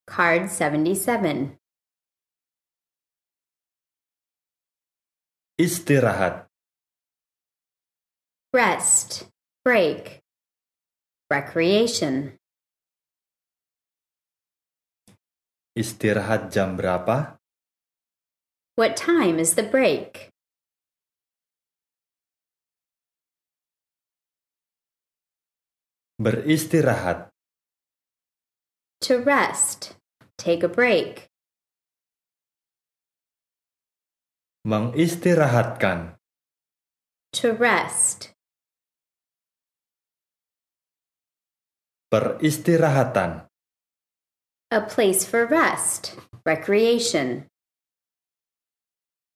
Card 77. Istirahat. Rest, break. Recreation. Istirahat jam berapa? What time is the break? Beristirahat. To rest, take a break. Mengistirahatkan. To rest. Peristirahatan. A place for rest, recreation.